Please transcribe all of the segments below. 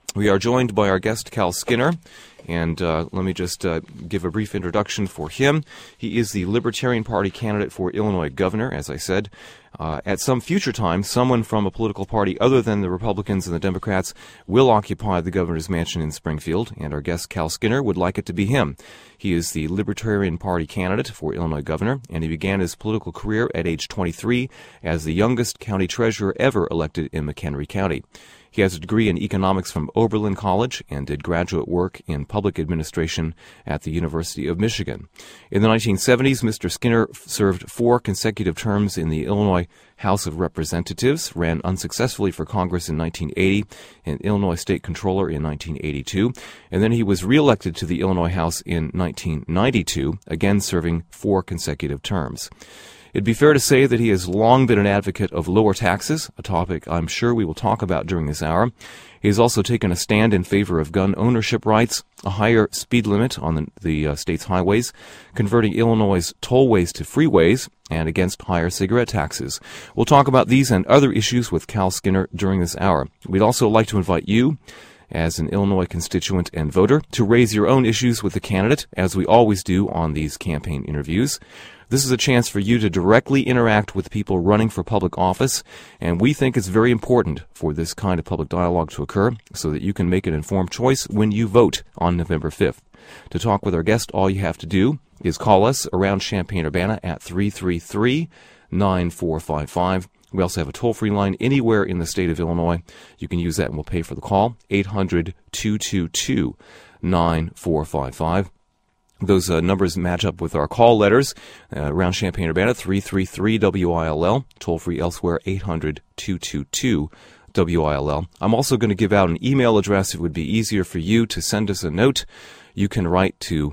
We are joined by our guest, Cal Skinner, and let me just give a brief introduction for him. He is the Libertarian Party candidate for Illinois governor, as I said. At some future time, someone from a political party other than the Republicans and the Democrats will occupy the governor's mansion in Springfield, and our guest, Cal Skinner, would like it to be him. He is the Libertarian Party candidate for Illinois governor, and he began his political career at age 23 as the youngest county treasurer ever elected in McHenry County. He has a degree in economics from Oberlin College and did graduate work in public administration at the University of Michigan. In the 1970s, Mr. Skinner served 4 consecutive terms in the Illinois House of Representatives, ran unsuccessfully for Congress in 1980, and Illinois State Controller in 1982, and then he was reelected to the Illinois House in 1992, again serving 4 consecutive terms. It'd be fair to say that he has long been an advocate of lower taxes, a topic I'm sure we will talk about during this hour. He has also taken a stand in favor of gun ownership rights, a higher speed limit on the state's highways, converting Illinois' tollways to freeways, and against higher cigarette taxes. We'll talk about these and other issues with Cal Skinner during this hour. We'd also like to invite you, as an Illinois constituent and voter, to raise your own issues with the candidate, as we always do on these campaign interviews. This is a chance for you to directly interact with people running for public office, and we think it's very important for this kind of public dialogue to occur so that you can make an informed choice when you vote on November 5th. To talk with our guest, all you have to do is call us around Champaign-Urbana at 333-9455. We also have a toll-free line anywhere in the state of Illinois. You can use that and we'll pay for the call, 800-222-9455. Those numbers match up with our call letters around Champaign-Urbana, 333-WILL, toll-free elsewhere, 800-222-WILL. I'm also going to give out an email address. It would be easier for you to send us a note. You can write to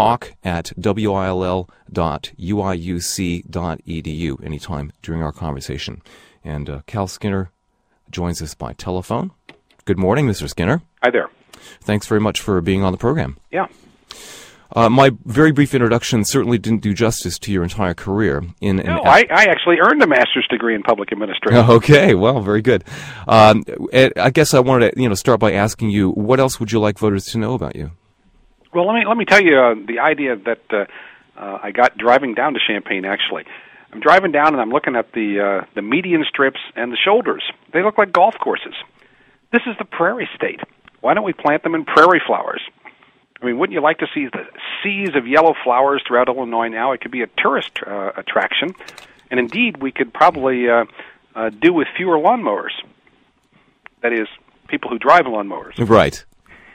talk@will.uiuc.edu anytime during our conversation. And Cal Skinner joins us by telephone. Good morning, Mr. Skinner. Hi there. Thanks very much for being on the program. Yeah. My very brief introduction certainly didn't do justice to your entire career. I actually earned a master's degree in public administration. Okay, well, very good. I guess I wanted to start by asking you, what else would you like voters to know about you? Well, let me tell you the idea that I got driving down to Champaign. Actually, I'm driving down and I'm looking at the median strips and the shoulders. They look like golf courses. This is the prairie state. Why don't we plant them in prairie flowers? I mean, wouldn't you like to see the seas of yellow flowers throughout Illinois now? It could be a tourist attraction, and indeed, we could probably do with fewer lawnmowers. That is, people who drive lawnmowers. Right.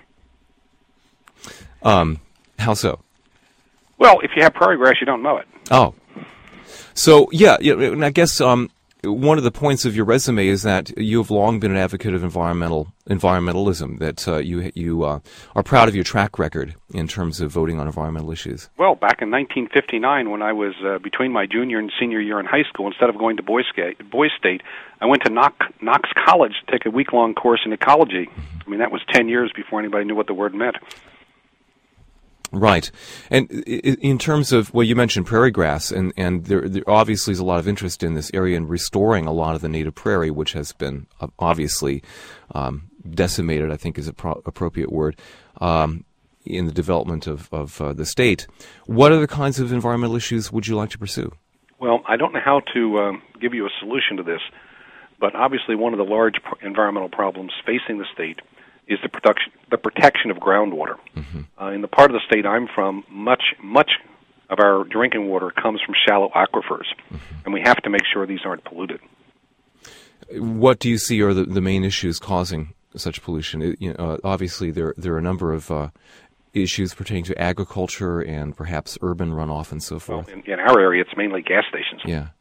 How so? Well, if you have prairie grass, you don't mow it. Oh. So, yeah, and I guess one of the points of your resume is that you have long been an advocate of environmentalism, that you are proud of your track record in terms of voting on environmental issues. Well, back in 1959, when I was between my junior and senior year in high school, instead of going to Boys State, I went to Knox College to take a week-long course in ecology. I mean, that was 10 years before anybody knew what the word meant. Right. And in terms of, well, you mentioned prairie grass, and there obviously is a lot of interest in this area in restoring a lot of the native prairie, which has been obviously decimated, I think is an appropriate word, in the development of the state. What other kinds of environmental issues would you like to pursue? Well, I don't know how to give you a solution to this, but obviously one of the large environmental problems facing the state is the protection of groundwater. Mm-hmm. In the part of the state I'm from, much of our drinking water comes from shallow aquifers, mm-hmm. and we have to make sure these aren't polluted. What do you see are the main issues causing such pollution? Obviously, there are a number of issues pertaining to agriculture and perhaps urban runoff and so forth. Well, in our area, it's mainly gas stations. Yeah.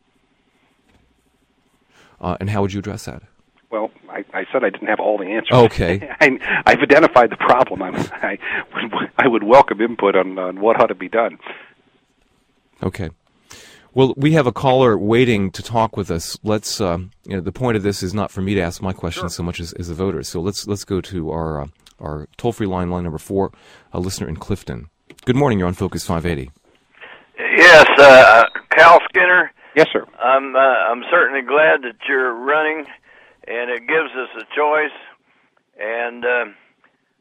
And how would you address that? Well, I said I didn't have all the answers. Okay. I've identified the problem. I would welcome input on what ought to be done. Okay. Well, we have a caller waiting to talk with us. Let's. The point of this is not for me to ask my questions so much as the voters. So let's go to our toll-free line number 4, a listener in Clifton. Good morning. You're on Focus 580. Yes, Cal Skinner. Yes, sir. I'm certainly glad that you're running, and it gives us a choice. And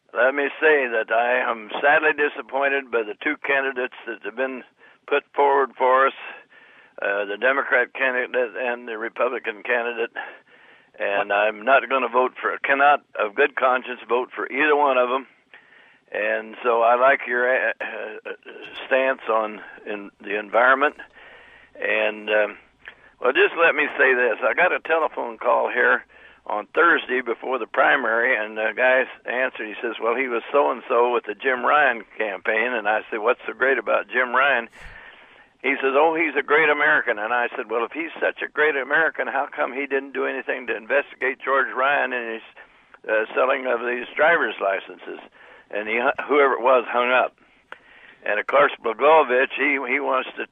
let me say that I am sadly disappointed by the two candidates that have been put forward for us, the Democrat candidate and the Republican candidate. And I'm not going to cannot, of good conscience, vote for either one of them. And so I like your stance on the environment. And, well, just let me say this. I got a telephone call here on Thursday before the primary, and the guy answered. He says, well, he was so-and-so with the Jim Ryan campaign. And I said, what's so great about Jim Ryan? He says, oh, he's a great American. And I said, well, if he's such a great American, how come he didn't do anything to investigate George Ryan and his selling of these driver's licenses? And whoever it was hung up. And, of course, Blagojevich, he wants to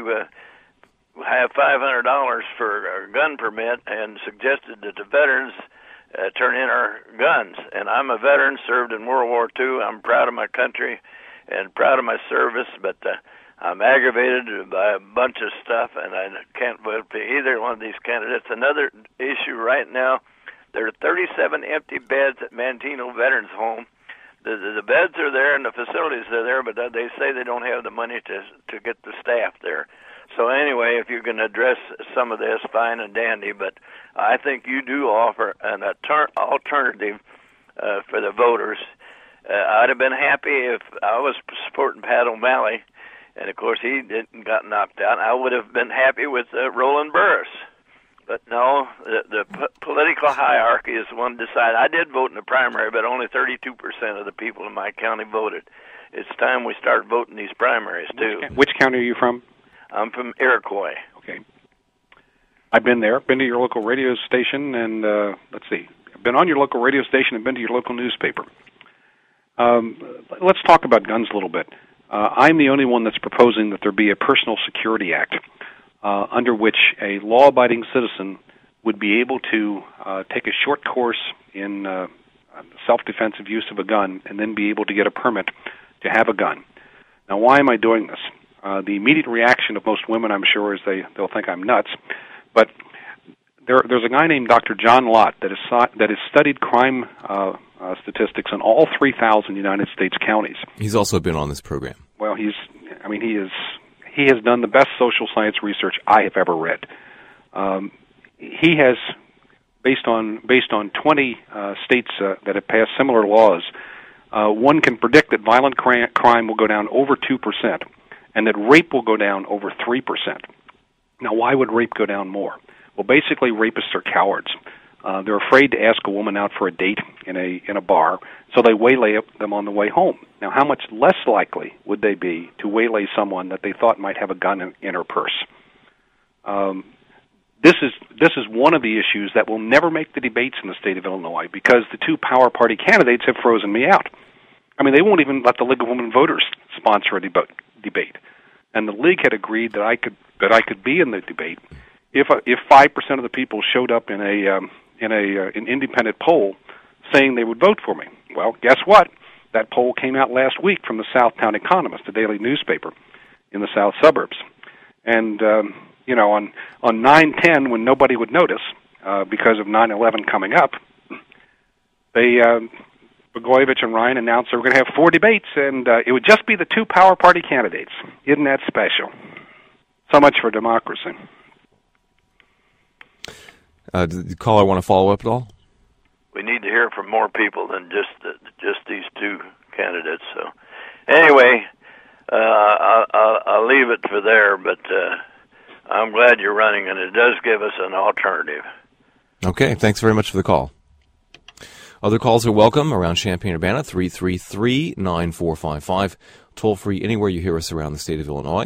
have $500 for a gun permit and suggested that the veterans turn in our guns. And I'm a veteran, served in World War II. I'm proud of my country and proud of my service, but I'm aggravated by a bunch of stuff, and I can't vote for either one of these candidates. Another issue right now, there are 37 empty beds at Manteno Veterans Home. The beds are there and the facilities are there, but they say they don't have the money to get the staff there. So anyway, if you can address some of this, fine and dandy, but I think you do offer an alternative for the voters. I'd have been happy if I was supporting Pat O'Malley, and of course he got knocked out. I would have been happy with Roland Burris. But no, the political hierarchy is the one to decide. I did vote in the primary, but only 32% of the people in my county voted. It's time we start voting these primaries, too. Which county are you from? I'm from Iroquois. Okay. I've been there, been to your local radio station, and let's see. I've been on your local radio station and been to your local newspaper. Let's talk about guns a little bit. I'm the only one that's proposing that there be a Personal Security Act, under which a law-abiding citizen would be able to take a short course in self-defensive use of a gun and then be able to get a permit to have a gun. Now, why am I doing this? The immediate reaction of most women, I'm sure, is they'll think I'm nuts. But there's a guy named Dr. John Lott that has studied crime statistics in all 3,000 United States counties. He's also been on this program. Well, he has done the best social science research I have ever read. He has, based on 20 states that have passed similar laws, one can predict that violent crime will go down over 2%, and that rape will go down over 3%. Now, why would rape go down more? Well, basically, rapists are cowards. They're afraid to ask a woman out for a date in a bar, so they waylay them on the way home. Now, how much less likely would they be to waylay someone that they thought might have a gun in her purse? This is one of the issues that will never make the debates in the state of Illinois because the two power party candidates have frozen me out. I mean, they won't even let the League of Women Voters sponsor a debate. And the league had agreed that I could be in the debate if 5% of the people showed up in an independent poll saying they would vote for me. Well, guess what? That poll came out last week from the Southtown Economist, a daily newspaper in the south suburbs. And on 9/10, when nobody would notice because of 9/11 coming up, Blagojevich and Ryan announced they were going to have 4 debates, and it would just be the two power party candidates. Isn't that special? So much for democracy. Did the caller want to follow up at all? We need to hear from more people than just these two candidates. So, anyway, I'll leave it for there. But I'm glad you're running, and it does give us an alternative. Okay, thanks very much for the call. Other calls are welcome around Champaign-Urbana, 333-9455. Toll free anywhere you hear us around the state of Illinois,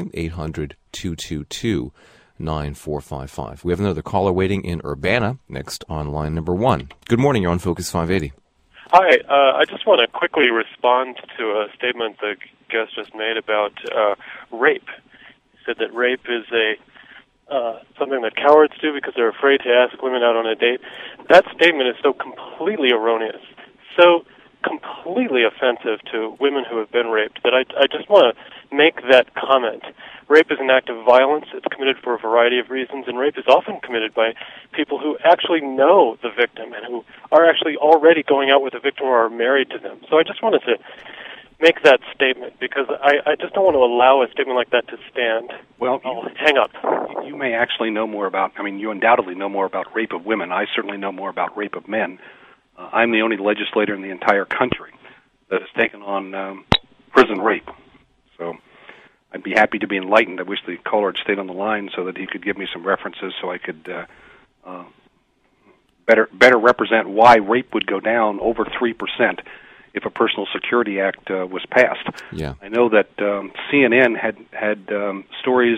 800-222-9455. We have another caller waiting in Urbana, next on line number 1. Good morning, you're on Focus 580. Hi, I just want to quickly respond to a statement the guest just made about rape. He said that rape is something that cowards do because they're afraid to ask women out on a date. That statement is so completely erroneous, so completely offensive to women who have been raped, that I just want to make that comment. Rape is an act of violence. It's committed for a variety of reasons, and rape is often committed by people who actually know the victim and who are actually already going out with the victim or are married to them. So I just wanted to make that statement because I just don't want to allow a statement like that to stand. Well, hang up. You may actually know more about, you undoubtedly know more about rape of women. I certainly know more about rape of men. I'm the only legislator in the entire country that has taken on prison rape. So I'd be happy to be enlightened. I wish the caller had stayed on the line so that he could give me some references so I could better represent why rape would go down over 3% if a Personal Security Act was passed. Yeah. I know that CNN had stories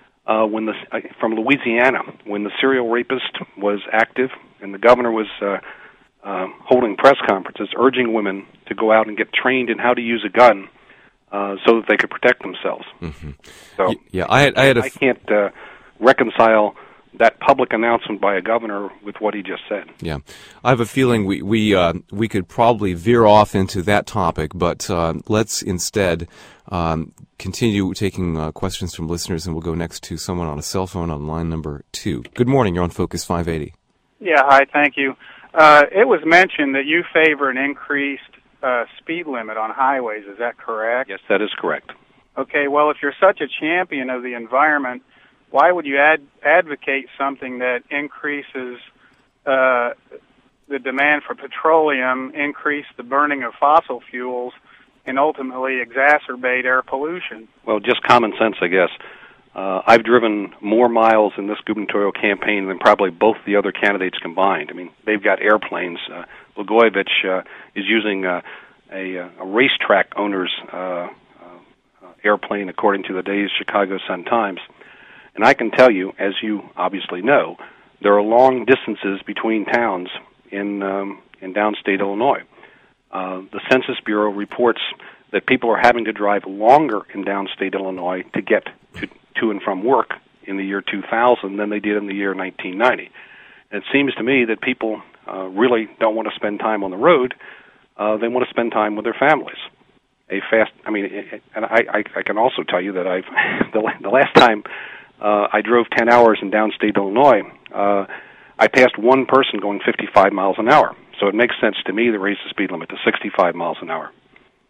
from Louisiana when the serial rapist was active and the governor was holding press conferences urging women to go out and get trained in how to use a gun so that they could protect themselves. Mm-hmm. So yeah, I can't reconcile that public announcement by a governor with what he just said. Yeah, I have a feeling we could probably veer off into that topic, but let's instead continue taking questions from listeners, and we'll go next to someone on a cell phone on line number 2. Good morning. You're on Focus 580. Yeah, hi. Thank you. It was mentioned that you favor an increased speed limit on highways. Is that correct? Yes, that is correct. Okay. Well, if you're such a champion of the environment, why would you advocate something that increases the demand for petroleum, increase the burning of fossil fuels, and ultimately exacerbate air pollution? Well, just common sense, I guess. I've driven more miles in this gubernatorial campaign than probably both the other candidates combined. I mean, they've got airplanes. Blagojevich is using a racetrack owner's airplane, according to the day's Chicago Sun-Times. And I can tell you, as you obviously know, there are long distances between towns in downstate Illinois. The Census Bureau reports that people are having to drive longer in downstate Illinois to get to and from work in the year 2000 than they did in the year 1990. And it seems to me that people really don't want to spend time on the road. They want to spend time with their families. And I can also tell you that the last time I drove 10 hours in downstate Illinois, I passed one person going 55 miles an hour. So it makes sense to me to raise the speed limit to 65 miles an hour.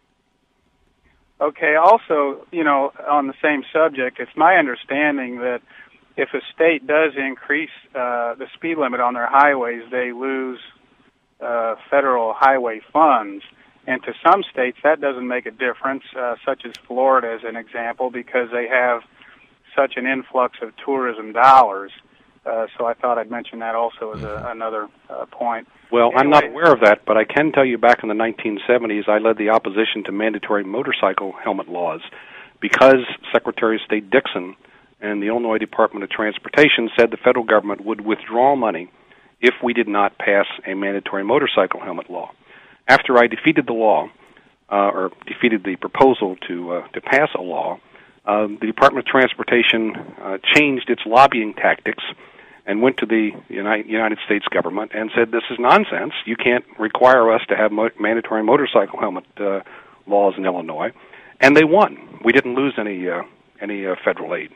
Okay, also, on the same subject, it's my understanding that if a state does increase the speed limit on their highways, they lose federal highway funds. And to some states, that doesn't make a difference, such as Florida as an example, because they have such an influx of tourism dollars. So I thought I'd mention that also as another point. Well, anyway, I'm not aware of that, but I can tell you back in the 1970s, I led the opposition to mandatory motorcycle helmet laws because Secretary of State Dixon and the Illinois Department of Transportation said the federal government would withdraw money if we did not pass a mandatory motorcycle helmet law. After I defeated the law, or defeated the proposal to pass a law, the Department of Transportation changed its lobbying tactics and went to the United States government and said, this is nonsense. You can't require us to have mandatory motorcycle helmet laws in Illinois. And they won. We didn't lose any federal aid.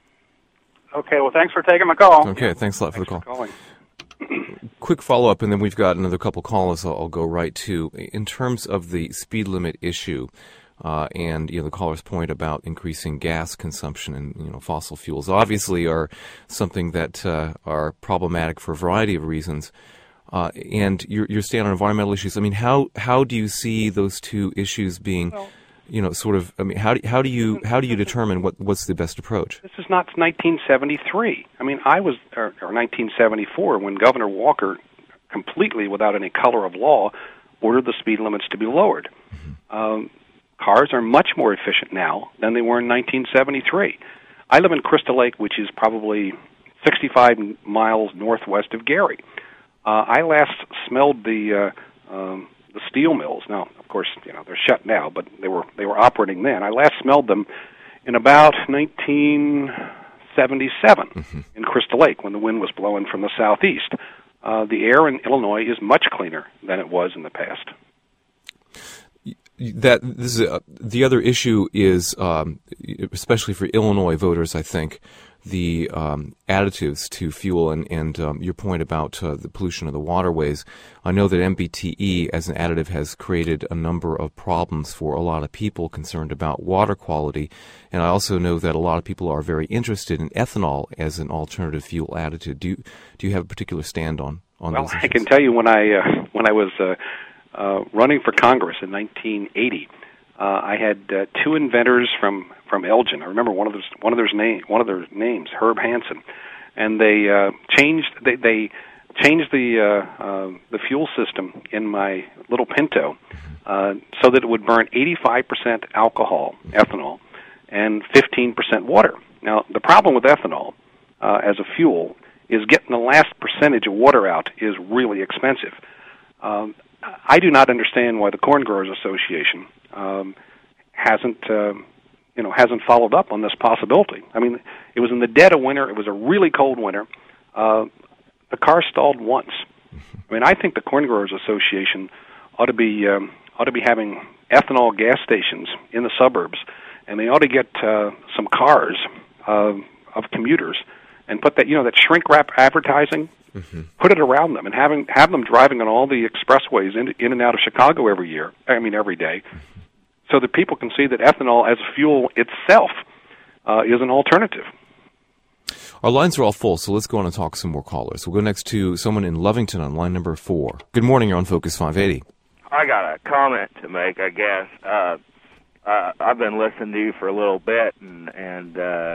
Okay, well, thanks for taking my call. Okay, thanks a lot for the call. Calling. Quick follow-up, and then we've got another couple callers I'll go right to. In terms of the speed limit issue, and the caller's point about increasing gas consumption and fossil fuels obviously are something that are problematic for a variety of reasons. And your stand on environmental issues. I mean, how do you see those two issues being, how do you determine what's the best approach? This is not 1973. I mean, or 1974 when Governor Walker, completely without any color of law, ordered the speed limits to be lowered. Mm-hmm. Cars are much more efficient now than they were in 1973. I live in Crystal Lake, which is probably 65 miles northwest of Gary. I last smelled the steel mills. Now, of course, they're shut now, but they were operating then. I last smelled them in about 1977 in Crystal Lake when the wind was blowing from the southeast. The air in Illinois is much cleaner than it was in the past. the other issue is, especially for Illinois voters, I think, the additives to fuel and your point about the pollution of the waterways. I know that MBTE as an additive has created a number of problems for a lot of people concerned about water quality, and I also know that a lot of people are very interested in ethanol as an alternative fuel additive. Do you have a particular stand on those issues? Well, I can tell you when I was running for Congress in 1980, I had two inventors from Elgin. I remember one of their names, Herb Hansen, and they changed the fuel system in my little Pinto so that it would burn 85% alcohol, ethanol, and 15% water. Now, the problem with ethanol as a fuel is getting the last percentage of water out is really expensive. I do not understand why the Corn Growers Association hasn't followed up on this possibility. I mean, it was in the dead of winter. It was a really cold winter. The car stalled once. I mean, I think the Corn Growers Association ought to be having ethanol gas stations in the suburbs, and they ought to get some cars of commuters and put that shrink wrap advertising. Mm-hmm. Put it around them and have them driving on all the expressways in and out of Chicago every day, mm-hmm. so that people can see that ethanol as a fuel itself is an alternative. Our lines are all full, so let's go on and talk to some more callers. We'll go next to someone in Lovington on line number 4. Good morning, you're on Focus 580. I got a comment to make, I guess. I've been listening to you for a little bit, and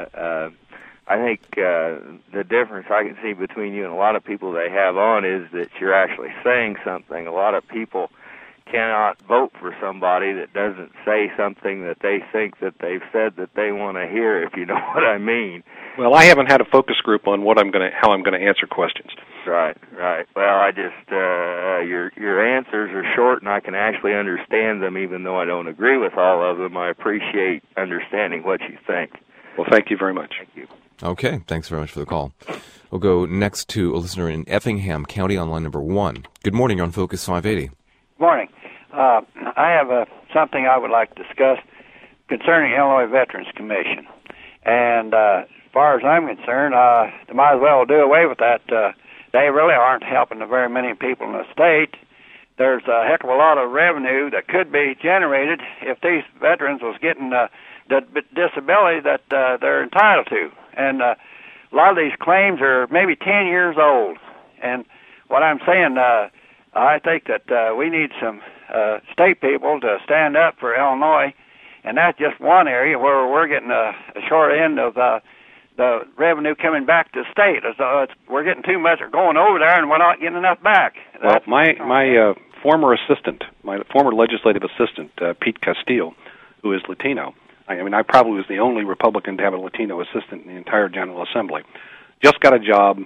I think the difference I can see between you and a lot of people they have on is that you're actually saying something. A lot of people cannot vote for somebody that doesn't say something that they think that they've said that they want to hear, if you know what I mean. Well, I haven't had a focus group on how I'm going to answer questions. Right. Well, I just your answers are short, and I can actually understand them, even though I don't agree with all of them. I appreciate understanding what you think. Well, thank you very much. Thank you. Okay, thanks very much for the call. We'll go next to a listener in Effingham County on line number 1. Good morning, you're on Focus 580. Morning. I have something I would like to discuss concerning Illinois Veterans Commission. And as far as I'm concerned, they might as well do away with that. They really aren't helping very many people in the state. There's a heck of a lot of revenue that could be generated if these veterans was getting the disability that they're entitled to. And a lot of these claims are maybe 10 years old. And what I'm saying, I think that we need some state people to stand up for Illinois, and that's just one area where we're getting a short end of the revenue coming back to the state. So we're getting too much going over there, and we're not getting enough back. Well, my former legislative assistant, Pete Castile, who is Latino, I mean, I probably was the only Republican to have a Latino assistant in the entire General Assembly, just got a job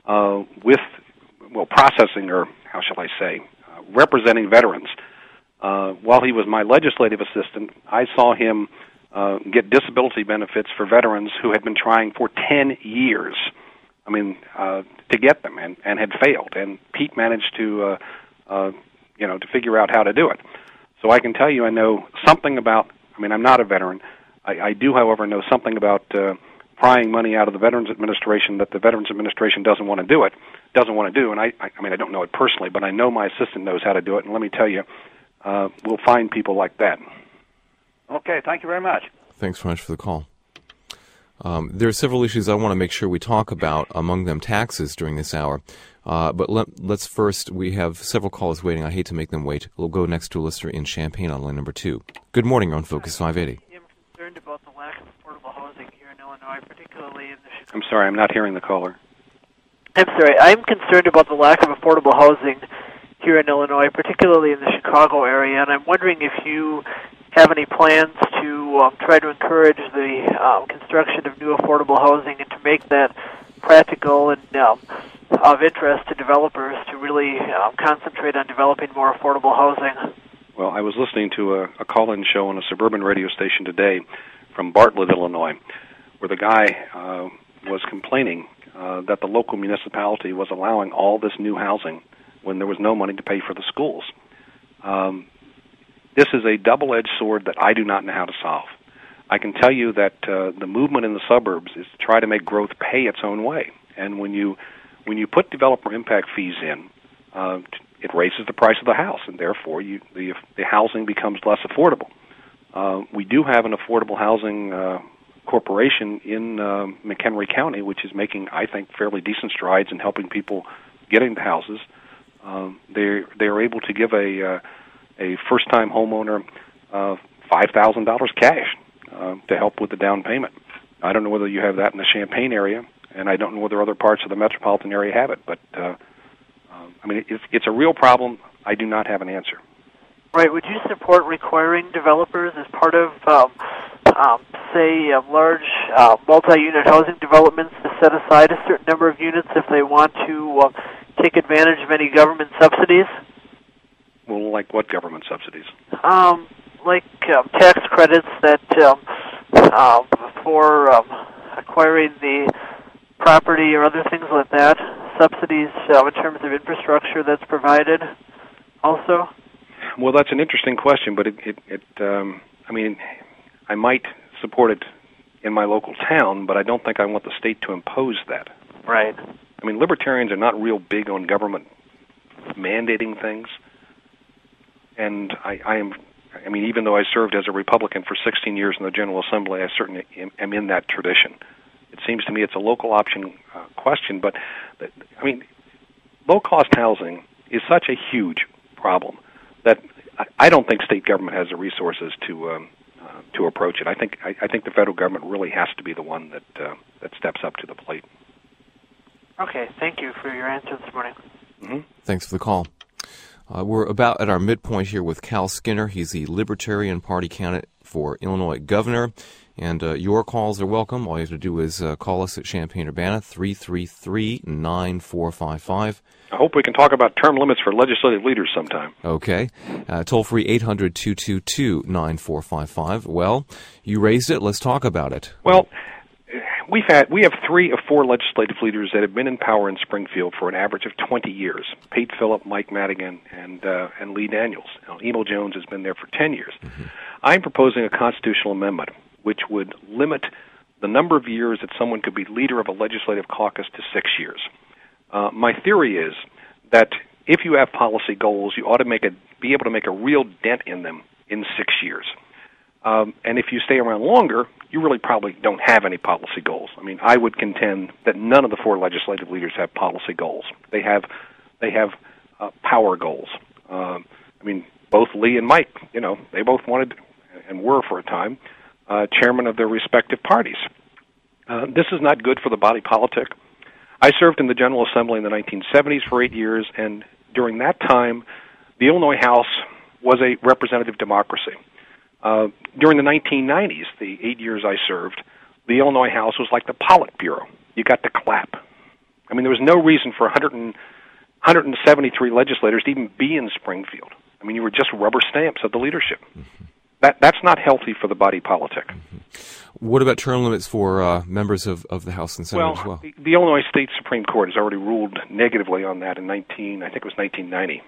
processing, or how shall I say, representing veterans. While he was my legislative assistant, I saw him get disability benefits for veterans who had been trying for 10 years, to get them and had failed. And Pete managed to figure out how to do it. So I can tell you I know something about, I'm not a veteran. I do, however, know something about prying money out of the Veterans Administration that the Veterans Administration doesn't want to do. And I don't know it personally, but I know my assistant knows how to do it. And let me tell you, we'll find people like that. Okay, thank you very much. Thanks very much for the call. There are several issues I want to make sure we talk about, among them taxes, during this hour. But let's first, we have several callers waiting. I hate to make them wait. We'll go next to a listener in Champaign on line number 2. Good morning, you're on Focus 580. I'm concerned about the lack of affordable housing here in Illinois, particularly in the Chicago. I'm sorry, I'm not hearing the caller. I'm concerned about the lack of affordable housing here in Illinois, particularly in the Chicago area, and I'm wondering if you have any plans to try to encourage the construction of new affordable housing and to make that practical and of interest to developers to really concentrate on developing more affordable housing. Well, I was listening to a call-in show on a suburban radio station today from Bartlett, Illinois, where the guy was complaining that the local municipality was allowing all this new housing when there was no money to pay for the schools. this is a double-edged sword that I do not know how to solve. I can tell you that the movement in the suburbs is to try to make growth pay its own way. And when you put developer impact fees in, it raises the price of the house, and therefore the housing becomes less affordable. We do have an affordable housing corporation in McHenry County, which is making, I think, fairly decent strides in helping people get into houses. They're able to give a first-time homeowner $5,000 cash to help with the down payment. I don't know whether you have that in the Champaign area, and I don't know whether other parts of the metropolitan area have it, but I mean, it's a real problem. I do not have an answer. Right. Would you support requiring developers as part of, say, large multi-unit housing developments to set aside a certain number of units if they want to take advantage of any government subsidies? Well, like what government subsidies? Like tax credits that for acquiring the property or other things like that. Subsidies in terms of infrastructure that's provided also? Well, that's an interesting question, but I mean, I might support it in my local town, but I don't think I want the state to impose that. Right. I mean, libertarians are not real big on government mandating things, and I mean, even though I served as a Republican for 16 years in the General Assembly, I certainly am in that tradition. It seems to me it's a local option question, but, I mean, low-cost housing is such a huge problem that I don't think state government has the resources to approach it. I think the federal government really has to be the one that steps up to the plate. Okay, thank you for your answer this morning. Mm-hmm. Thanks for the call. We're about at our midpoint here with Cal Skinner. He's the Libertarian Party candidate for Illinois governor. And your calls are welcome. All you have to do is call us at Champaign-Urbana, 333-9455. I hope we can talk about term limits for legislative leaders sometime. Okay. Toll-free 800-222-9455. Well, you raised it. Let's talk about it. Well, we have 3 of 4 legislative leaders that have been in power in Springfield for an average of 20 years. Pete Phillip, Mike Madigan, and Lee Daniels. Now, Emil Jones has been there for 10 years. Mm-hmm. I'm proposing a constitutional amendment which would limit the number of years that someone could be leader of a legislative caucus to 6 years. My theory is that if you have policy goals, you ought to be able to make a real dent in them in 6 years. And if you stay around longer, you really probably don't have any policy goals. I mean, I would contend that none of the 4 legislative leaders have policy goals. They have power goals. I mean, both Lee and Mike, they both wanted and were for a time chairman of their respective parties. This is not good for the body politic. I served in the General Assembly in the 1970s for 8 years, and during that time, the Illinois House was a representative democracy. During the 1990s, the 8 years I served, the Illinois House was like the Politburo. You got to clap. I mean, there was no reason for 173 legislators to even be in Springfield. I mean, you were just rubber stamps of the leadership. Mm-hmm. That's not healthy for the body politic. Mm-hmm. What about term limits for members of the House and Senate as well? The Illinois State Supreme Court has already ruled negatively on that in 1990.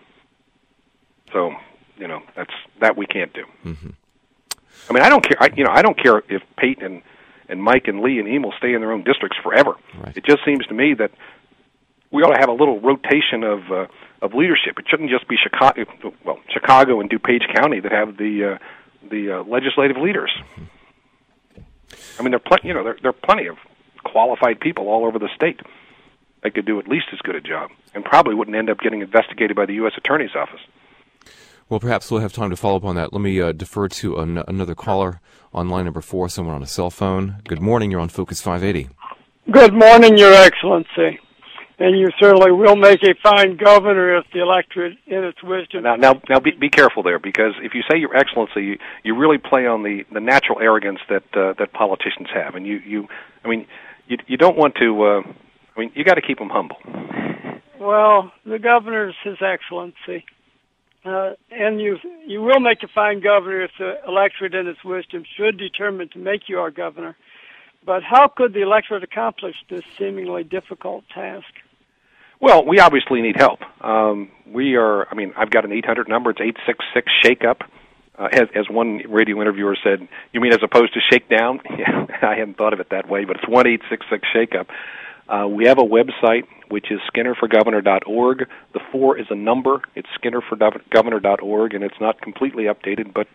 So, that we can't do. Mm-hmm. I mean, I don't care. I don't care if Pate and Mike and Lee and Emil stay in their own districts forever. Right. It just seems to me that we ought to have a little rotation of leadership. It shouldn't just be Chicago and DuPage County that have the legislative leaders. I mean, there are plenty of qualified people all over the state that could do at least as good a job, and probably wouldn't end up getting investigated by the U.S. Attorney's Office. Well, perhaps we'll have time to follow up on that. Let me defer to another caller on line number 4, someone on a cell phone. Good morning. You're on Focus 580. Good morning, Your Excellency. And you certainly will make a fine governor if the electorate, in its wisdom... Now, be careful there, because if you say Your Excellency, you really play on the natural arrogance that politicians have, and you don't want to. You got to keep them humble. Well, the governor's His Excellency, and you will make a fine governor if the electorate, in its wisdom, should determine to make you our governor. But how could the electorate accomplish this seemingly difficult task? Well, we obviously need help. I've got an 800 number. It's 866-SHAKE-UP. as one radio interviewer said, you mean as opposed to shakedown? Yeah, I hadn't thought of it that way, but it's 1-866-SHAKE-UP. We have a website, which is skinnerforgovernor.org. The 4 is a number. It's skinnerforgovernor.org, and it's not completely updated, but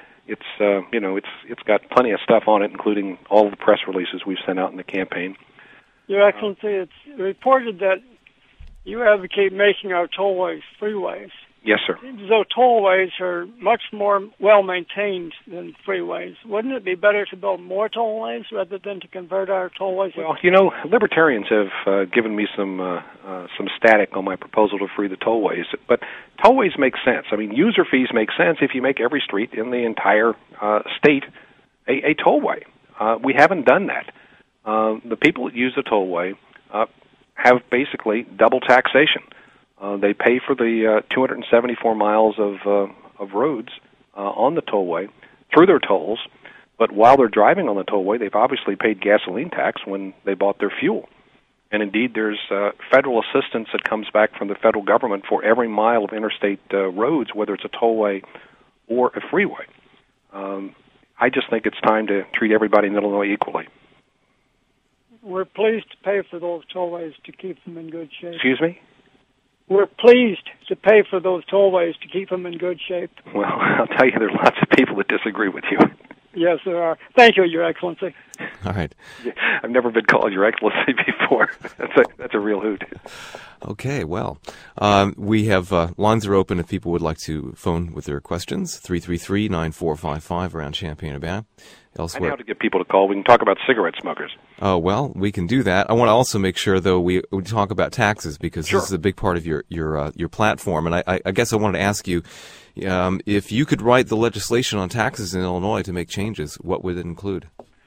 it's got plenty of stuff on it, including all the press releases we've sent out in the campaign. Your Excellency, it's reported that you advocate making our tollways freeways. Yes, sir. Though tollways are much more well-maintained than freeways, wouldn't it be better to build more tollways rather than to convert our tollways? Well, libertarians have given me some static on my proposal to free the tollways, but tollways make sense. I mean, user fees make sense if you make every street in the entire state a tollway. We haven't done that. The people that use the tollway have basically double taxation. They pay for the 274 miles of roads on the tollway through their tolls, but while they're driving on the tollway, they've obviously paid gasoline tax when they bought their fuel. And indeed, there's federal assistance that comes back from the federal government for every mile of interstate roads, whether it's a tollway or a freeway. I just think it's time to treat everybody in Illinois equally. We're pleased to pay for those tollways to keep them in good shape. Excuse me? We're pleased to pay for those tollways to keep them in good shape. Well, I'll tell you, there's lots of people that disagree with you. Yes, there are. Thank you, Your Excellency. All right. I've never been called Your Excellency before. That's a real hoot. Okay, well, we have lines are open if people would like to phone with their questions. 333-9455 around Champaign-Urbana. Elsewhere. I know how to get people to call. We can talk about cigarette smokers. Oh, well, we can do that. I want to also make sure, though, we talk about taxes because Sure. This is a big part of your platform. And I guess I wanted to ask you, if you could write the legislation on taxes in Illinois to make changes, what would it include?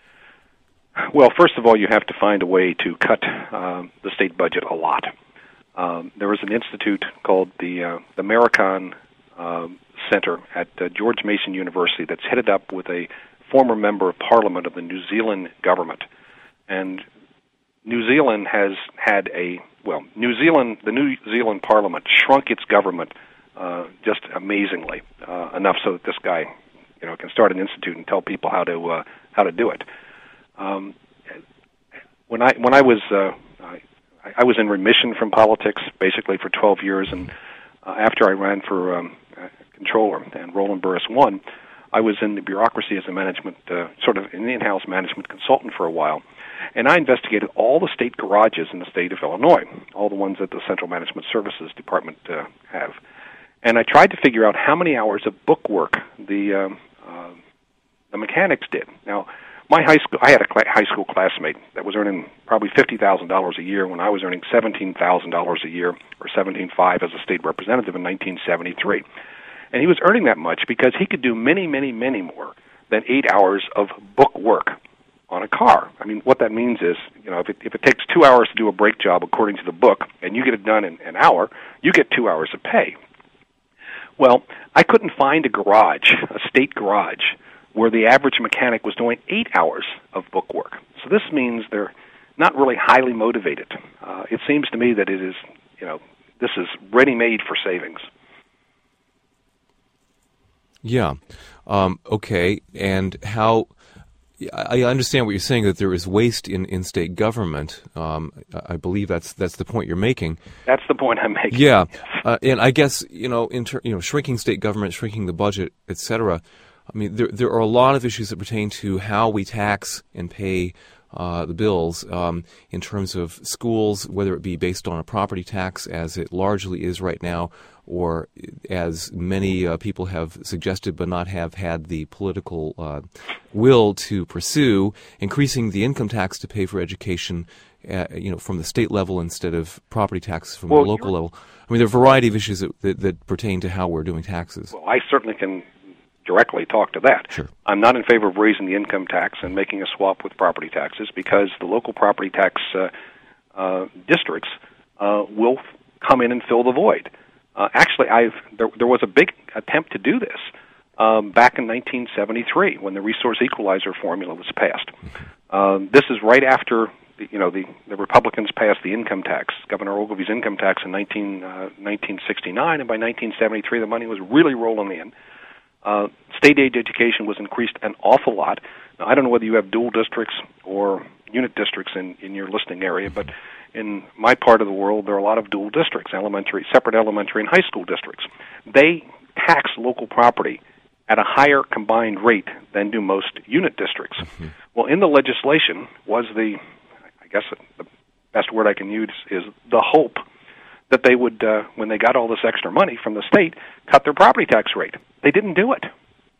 Well, first of all, you have to find a way to cut the state budget a lot. There is an institute called the American Center at George Mason University that's headed up with a former member of Parliament of the New Zealand government. And New Zealand has had the New Zealand Parliament shrunk its government just amazingly, enough so that this guy, can start an institute and tell people how to do it. When I was in remission from politics basically for 12 years, and after I ran for controller and Roland Burris won, I was in the bureaucracy as a management, sort of an in-house management consultant for a while, and I investigated all the state garages in the state of Illinois, all the ones that the Central Management Services Department have, and I tried to figure out how many hours of book work the mechanics did. Now, I had a high school classmate that was earning probably $50,000 a year when I was earning $17,000 a year, or $17,500 as a state representative in 1973. And he was earning that much because he could do many, many, many more than 8 hours of book work on a car. I mean, what that means is, if it takes 2 hours to do a brake job according to the book, and you get it done in an hour, you get 2 hours of pay. Well, I couldn't find a state garage, where the average mechanic was doing 8 hours of book work. So this means they're not really highly motivated. It seems to me that it is, this is ready-made for savings. Yeah. Okay. And how? I understand what you're saying, that there is waste in state government. I believe that's the point you're making. That's the point I'm making. Yeah. And I guess shrinking state government, shrinking the budget, etc. I mean, there are a lot of issues that pertain to how we tax and pay the bills in terms of schools, whether it be based on a property tax, as it largely is right now, or as many people have suggested but not have had the political will to pursue, increasing the income tax to pay for education from the state level instead of property taxes from the local level. I mean, there are a variety of issues that pertain to how we're doing taxes. Well, I certainly can directly talk to that. Sure. I'm not in favor of raising the income tax and making a swap with property taxes, because the local property tax districts will come in and fill the void. Actually, there was a big attempt to do this back in 1973 when the resource equalizer formula was passed. This is right after the Republicans passed the income tax, Governor Ogilvy's income tax in 1969, and by 1973 the money was really rolling in. State aid education was increased an awful lot. Now, I don't know whether you have dual districts or unit districts in your listening area, but in my part of the world, there are a lot of dual districts, separate elementary and high school districts. They tax local property at a higher combined rate than do most unit districts. Mm-hmm. Well, in the legislation was the best word I can use is the hope that they would, when they got all this extra money from the state, cut their property tax rate. They didn't do it.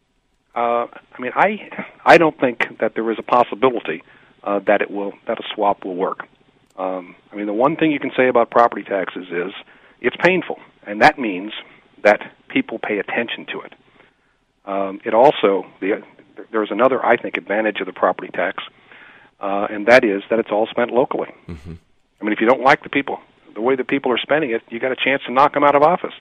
I don't think that there is a possibility that a swap will work. The one thing you can say about property taxes is it's painful, and that means that people pay attention to it. It also, there's another, I think, advantage of the property tax, and that is that it's all spent locally. Mm-hmm. If you don't like the way the people are spending it, you got a chance to knock them out of office.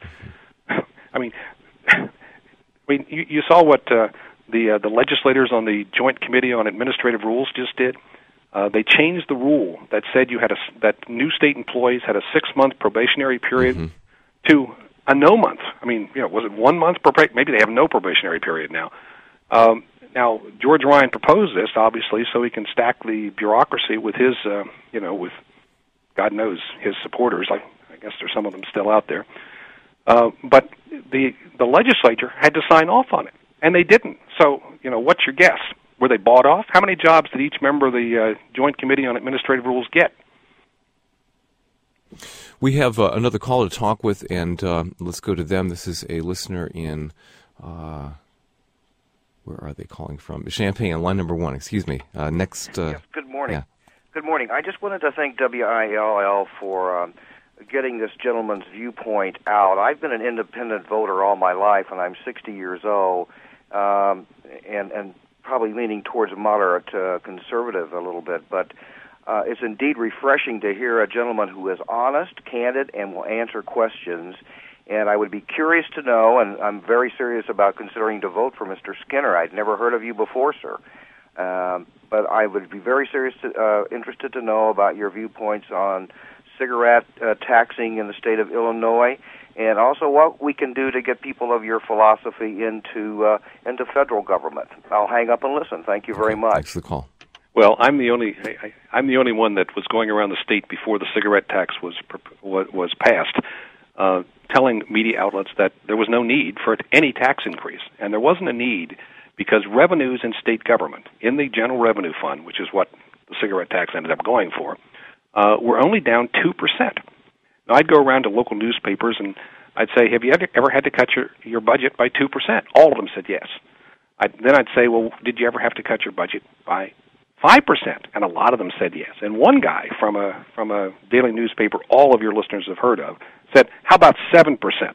You saw what the legislators on the Joint Committee on Administrative Rules just did. They changed the rule that said that new state employees had a 6-month probationary period mm-hmm. to a no month. Was it 1 month maybe they have no probationary period now. Now George Ryan proposed this obviously so he can stack the bureaucracy with his, with God knows his supporters. I guess there's some of them still out there. But the legislature had to sign off on it, and they didn't. So, what's your guess? Were they bought off? How many jobs did each member of the Joint Committee on Administrative Rules get? We have another caller to talk with, and let's go to them. This is a listener in, where are they calling from? Champaign, line number 1, excuse me. Next. Yes, good morning. Yeah. Good morning. I just wanted to thank WILL for getting this gentleman's viewpoint out. I've been an independent voter all my life, and I'm 60 years old, and probably leaning towards a moderate conservative a little bit. But it's indeed refreshing to hear a gentleman who is honest, candid, and will answer questions. And I would be curious to know, and I'm very serious about considering to vote for Mr. Skinner. I'd never heard of you before, sir. But I would be very interested to know about your viewpoints on cigarette taxing in the state of Illinois, and also what we can do to get people of your philosophy into federal government. I'll hang up and listen. Thank you very much. Thanks for the call. Well, I'm the only one that was going around the state before the cigarette tax was passed, telling media outlets that there was no need for any tax increase, and there wasn't a need because revenues in state government, in the General Revenue Fund, which is what the cigarette tax ended up going for, were only down 2%. Now, I'd go around to local newspapers and I'd say, have you ever had to cut your budget by 2%? All of them said yes. Then I'd say, well, did you ever have to cut your budget by 5%? And a lot of them said yes. And one guy from a daily newspaper all of your listeners have heard of said, how about 7%?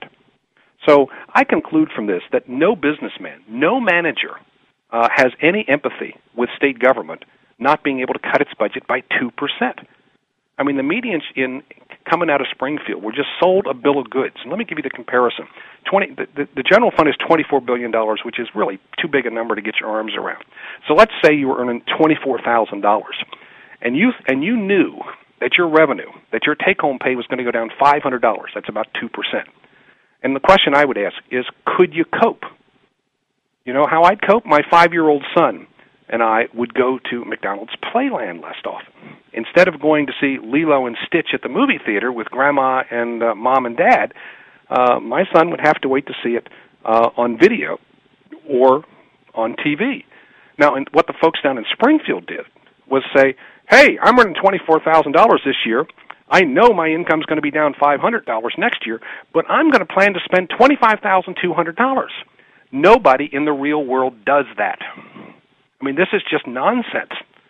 So I conclude from this that no businessman, no manager has any empathy with state government not being able to cut its budget by 2%. The medians coming out of Springfield were just sold a bill of goods. And let me give you the comparison. The general fund is $24 billion, which is really too big a number to get your arms around. So let's say you were earning $24,000, and you knew that your revenue, that your take-home pay was going to go down $500. That's about 2%. And the question I would ask is, could you cope? You know how I'd cope? My 5-year-old son and I would go to McDonald's Playland less often. Instead of going to see Lilo and Stitch at the movie theater with Grandma and Mom and Dad, my son would have to wait to see it on video or on TV. Now, and what the folks down in Springfield did was say, hey, I'm earning $24,000 this year. I know my income's going to be down $500 next year, but I'm going to plan to spend $25,200. Nobody in the real world does that. This is just nonsense.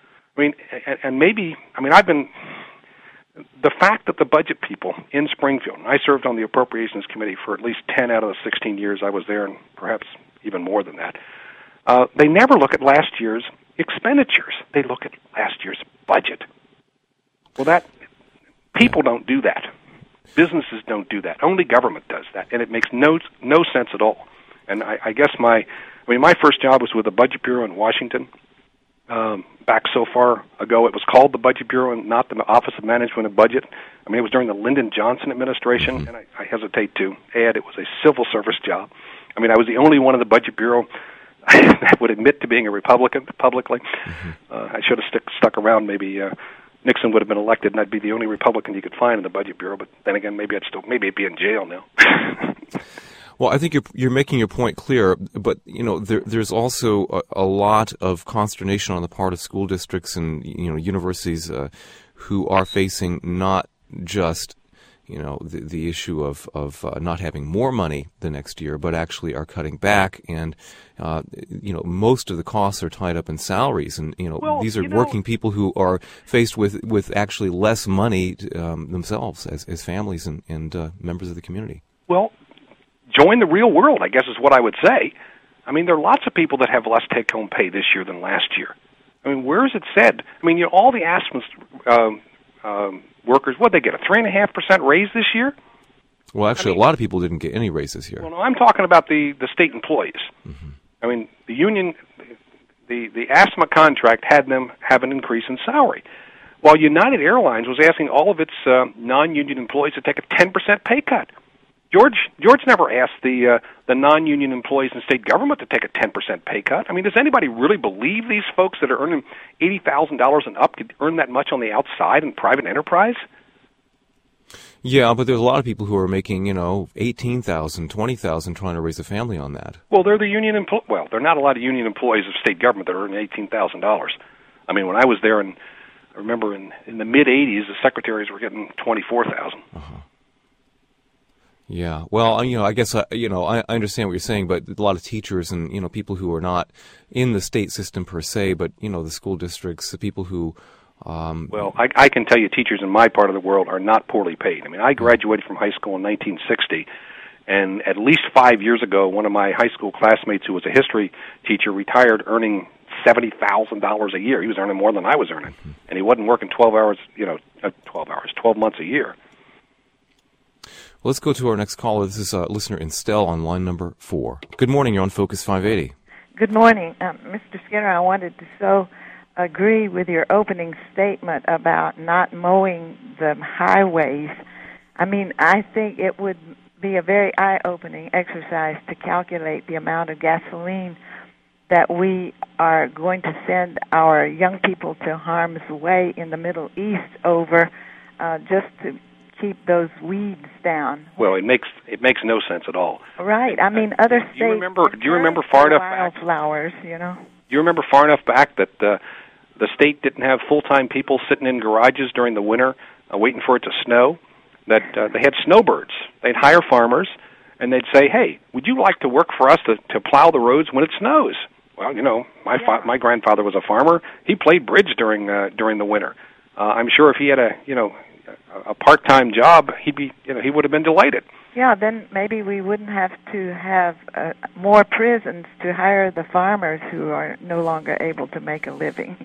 The fact that the budget people in Springfield, and I served on the Appropriations Committee for at least 10 out of the 16 years I was there, and perhaps even more than that, they never look at last year's expenditures. They look at last year's budget. Well, people don't do that. Businesses don't do that. Only government does that, and it makes no sense at all. And I guess my first job was with the Budget Bureau in Washington. Back so far ago, it was called the Budget Bureau and not the Office of Management and Budget. It was during the Lyndon Johnson administration, and I hesitate to add it was a civil service job. I was the only one in the Budget Bureau that would admit to being a Republican publicly. I should have stuck around. Maybe Nixon would have been elected, and I'd be the only Republican you could find in the Budget Bureau. But then again, maybe I'd be in jail now. Well, I think you're making your point clear, but there's also a lot of consternation on the part of school districts and universities who are facing not just the issue of not having more money the next year, but actually are cutting back, and most of the costs are tied up in salaries, and these are working people who are faced with actually less money themselves as families and members of the community. Well, join the real world, I guess, is what I would say. I mean, there are lots of people that have less take-home pay this year than last year. I mean, where is it said? I mean, all the ASMA workers, what, they get a 3.5% raise this year? Well, actually, a lot of people didn't get any raises here. Well, no, I'm talking about the state employees. I mean, the union, the ASMA contract had them have an increase in salary, while United Airlines was asking all of its non-union employees to take a 10% pay cut. George never asked the non-union employees in state government to take a 10% pay cut. I mean, does anybody really believe these folks that are earning $80,000 and up could earn that much on the outside in private enterprise? Yeah, but there's a lot of people who are making, $18,000, $20,000 trying to raise a family on that. Well, they're the union well, there are not a lot of union employees of state government that earn $18,000. I mean, when I was there, I remember in the mid-'80s, the secretaries were getting $24,000. Yeah, well, I guess I understand what you're saying, but a lot of teachers and people who are not in the state system per se, but the school districts, the people who. Well, I can tell you, teachers in my part of the world are not poorly paid. I mean, I graduated from high school in 1960, and at least 5 years ago, one of my high school classmates who was a history teacher retired, earning $70,000 a year. He was earning more than I was earning, and he wasn't working 12 months a year. Well, let's go to our next caller. This is listener Estelle on line number 4. Good morning. You're on Focus 580. Good morning. Mr. Skinner, I wanted to agree with your opening statement about not mowing the highways. I mean, I think it would be a very eye-opening exercise to calculate the amount of gasoline that we are going to send our young people to harm's way in the Middle East over just to keep those weeds down. Well, it makes no sense at all. Right. I mean, other states. Do you remember far enough back? Wildflowers, Do you remember far enough back that the state didn't have full-time people sitting in garages during the winter waiting for it to snow? That they had snowbirds. They'd hire farmers, and they'd say, "Hey, would you like to work for us to plow the roads when it snows?" Well, my grandfather was a farmer. He played bridge during the winter. I'm sure if he had a part-time job, he would have been delighted. Yeah, then maybe we wouldn't have to have more prisons to hire the farmers who are no longer able to make a living.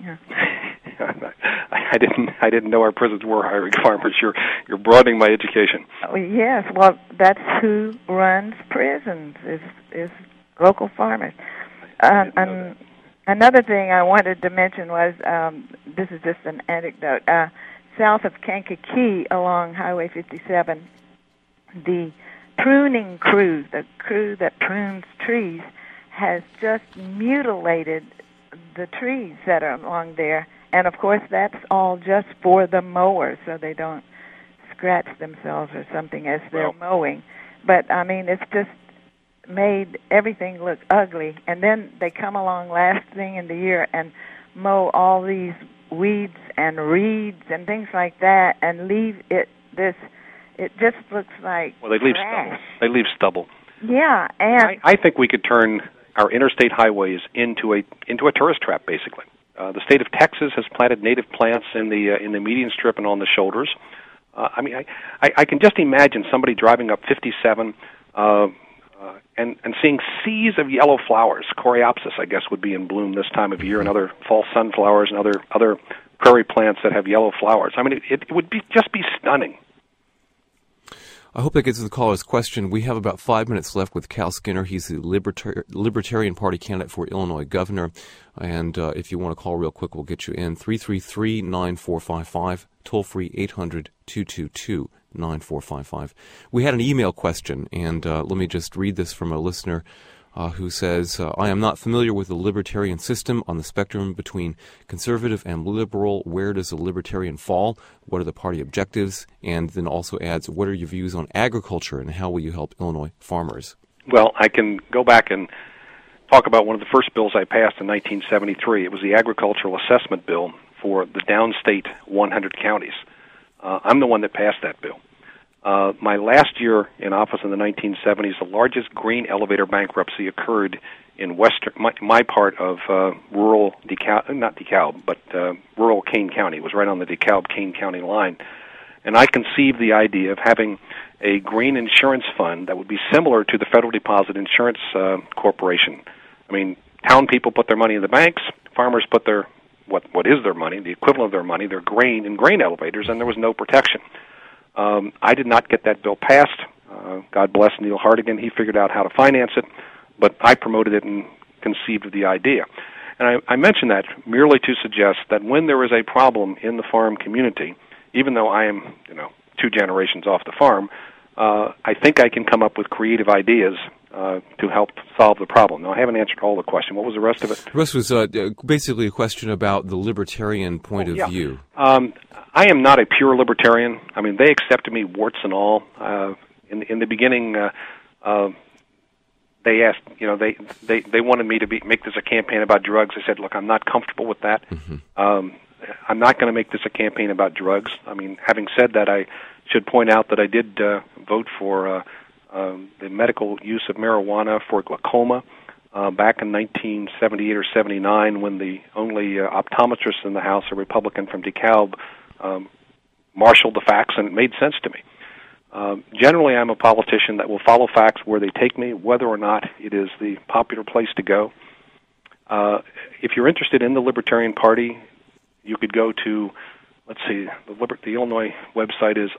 I didn't know our prisons were hiring farmers. You're broadening my education. Yes, well, that's who runs prisons is local farmers. Another thing I wanted to mention was this is just an anecdote. South of Kankakee along Highway 57, the pruning crew, the crew that prunes trees, has just mutilated the trees that are along there. And, of course, that's all just for the mowers, so they don't scratch themselves or something as they're mowing. But, I mean, it's just made everything look ugly. And then they come along last thing in the year and mow all these weeds and reeds and things like that and leave it just looks like they leave trash. Stubble. They leave stubble. Yeah, and I think we could turn our interstate highways into a tourist trap, basically. The state of Texas has planted native plants in the median strip and on the shoulders. I mean, I can just imagine somebody driving up 57 and seeing seas of yellow flowers. Coreopsis, I guess, would be in bloom this time of year, and other fall sunflowers and other prairie plants that have yellow flowers. I mean, it would just be stunning. I hope that gets to the caller's question. We have about 5 minutes left with Cal Skinner. He's the Libertarian Party candidate for Illinois governor. And if you want to call real quick, we'll get you in. 333-9455, toll-free 800-222-9455. We had an email question, and let me just read this from a listener. who says, I am not familiar with the libertarian system on the spectrum between conservative and liberal. Where does the libertarian fall? What are the party objectives? And then also adds, what are your views on agriculture and how will you help Illinois farmers? Well, I can go back and talk about one of the first bills I passed in 1973. It was the Agricultural Assessment Bill for the downstate 100 counties. I'm the one that passed that bill. My last year in office in the 1970s, the largest grain elevator bankruptcy occurred in my part of rural rural Kane County. It was right on the DeKalb-Kane County line. And I conceived the idea of having a grain insurance fund that would be similar to the Federal Deposit Insurance Corporation. I mean, town people put their money in the banks, farmers put their what is their money, the equivalent of their money, their grain in grain elevators, and there was no protection. I did not get that bill passed. God bless Neil Hartigan. He figured out how to finance it, but I promoted it and conceived of the idea. And I mention that merely to suggest that when there is a problem in the farm community, even though I am, 2 generations off the farm, I think I can come up with creative ideas to help solve the problem. Now, I haven't answered all the question. What was the rest of it? The rest was basically a question about the libertarian point of view. I am not a pure libertarian. I mean, they accepted me warts and all. In the beginning, they asked, they wanted me to make this a campaign about drugs. I said, look, I'm not comfortable with that. Mm-hmm. I'm not going to make this a campaign about drugs. I mean, having said that, I should point out that I did vote for the medical use of marijuana for glaucoma back in 1978 or 79 when the only optometrist in the House, a Republican from DeKalb, marshaled the facts, and it made sense to me. Generally, I'm a politician that will follow facts where they take me, whether or not it is the popular place to go. If you're interested in the Libertarian Party, you could go to, the Illinois website is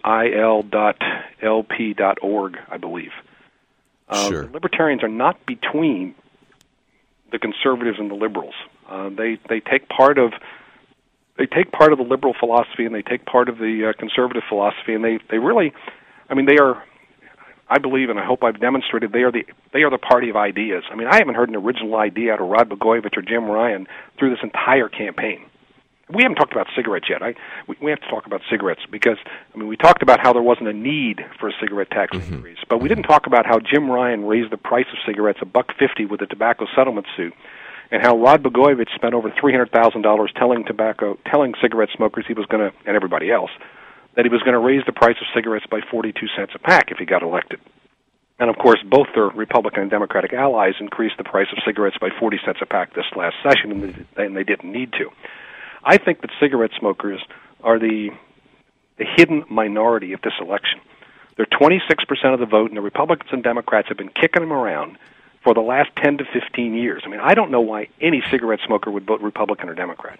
il.lp.org, I believe. Sure. The Libertarians are not between the conservatives and the liberals. They take part of the liberal philosophy and they take part of the conservative philosophy, and they really, they are, I believe, and I hope I've demonstrated, they are the party of ideas. I mean, I haven't heard an original idea out of Rod Blagojevich or Jim Ryan through this entire campaign. We haven't talked about cigarettes yet. We have to talk about cigarettes because, we talked about how there wasn't a need for a cigarette tax increase, but we didn't talk about how Jim Ryan raised the price of cigarettes $1.50 with the tobacco settlement suit, and how Rod Blagojevich spent over $300,000 telling cigarette smokers he was going to, and everybody else, that he was going to raise the price of cigarettes by 42 cents a pack if he got elected. And, of course, both their Republican and Democratic allies increased the price of cigarettes by 40 cents a pack this last session, and they didn't need to. I think that cigarette smokers are the hidden minority of this election. They're 26% of the vote, and the Republicans and Democrats have been kicking them around for the last 10 to 15 years. I don't know why any cigarette smoker would vote Republican or Democrat.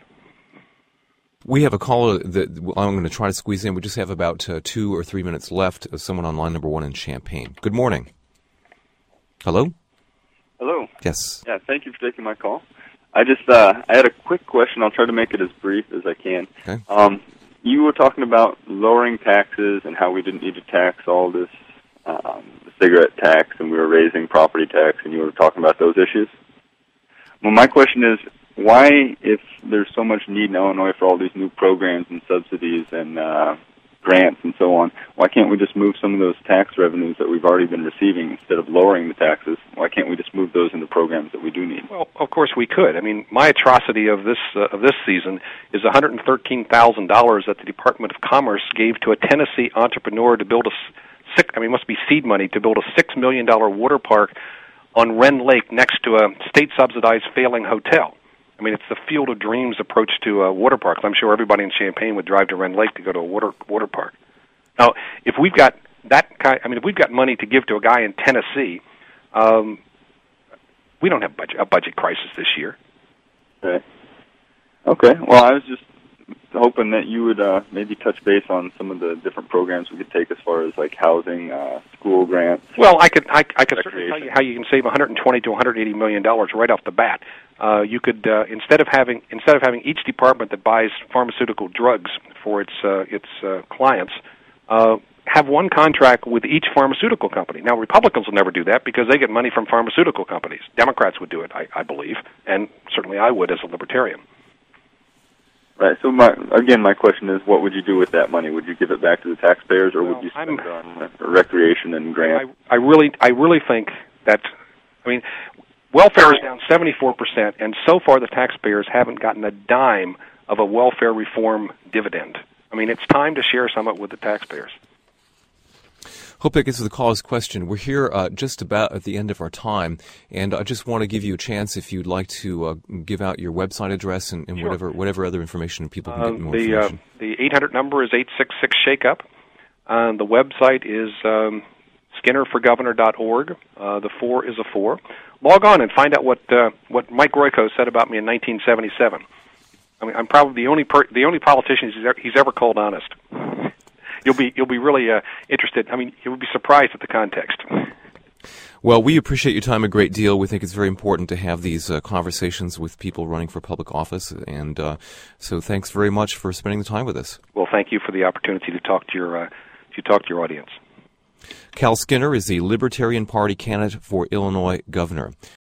We have a caller that I'm going to try to squeeze in. We just have about 2 or 3 minutes left. Someone on line number 1 in Champaign. Good morning. Hello? Hello. Yes. Yeah, thank you for taking my call. I had a quick question. I'll try to make it as brief as I can. Okay. You were talking about lowering taxes and how we didn't need to tax all this cigarette tax, and we were raising property tax, and you were talking about those issues. Well, my question is, why, if there's so much need in Illinois for all these new programs and subsidies and grants and so on, why can't we just move some of those tax revenues that we've already been receiving instead of lowering the taxes? Why can't we just move those into programs that we do need? Well, of course we could. My atrocity of this season is $113,000 that the Department of Commerce gave to a Tennessee entrepreneur to build it must be seed money, to build a $6 million water park on Wren Lake next to a state-subsidized failing hotel. It's the Field of Dreams approach to water parks. I'm sure everybody in Champaign would drive to Wren Lake to go to a water park. Now, if we've got if we've got money to give to a guy in Tennessee, we don't have a budget crisis this year. Okay. Well, I was just hoping that you would maybe touch base on some of the different programs we could take as far as like housing, school grants. Well, I could certainly tell you how you can save $120 to $180 million right off the bat. You could instead of having each department that buys pharmaceutical drugs for its clients, have one contract with each pharmaceutical company. Now, Republicans will never do that because they get money from pharmaceutical companies. Democrats would do it, I believe, and certainly I would as a libertarian. Right. So, my question is, what would you do with that money? Would you give it back to the taxpayers, or would you spend it on recreation and grants? I really think that, welfare is down 74%, and so far the taxpayers haven't gotten a dime of a welfare reform dividend. It's time to share some of it with the taxpayers. Hope that gets to the caller's question. We're here just about at the end of our time, and I just want to give you a chance if you'd like to give out your website address and Sure. whatever other information people can get more information. The 800 number is 866-SHAKE-UP. The website is skinnerforgovernor.org. The 4 is a 4. Log on and find out what Mike Royko said about me in 1977. I'm probably the only politician he's ever called honest. You'll be really interested. You'll be surprised at the context. Well, we appreciate your time a great deal. We think it's very important to have these conversations with people running for public office, and so thanks very much for spending the time with us. Well, thank you for the opportunity to talk to your audience. Cal Skinner is the Libertarian Party candidate for Illinois governor.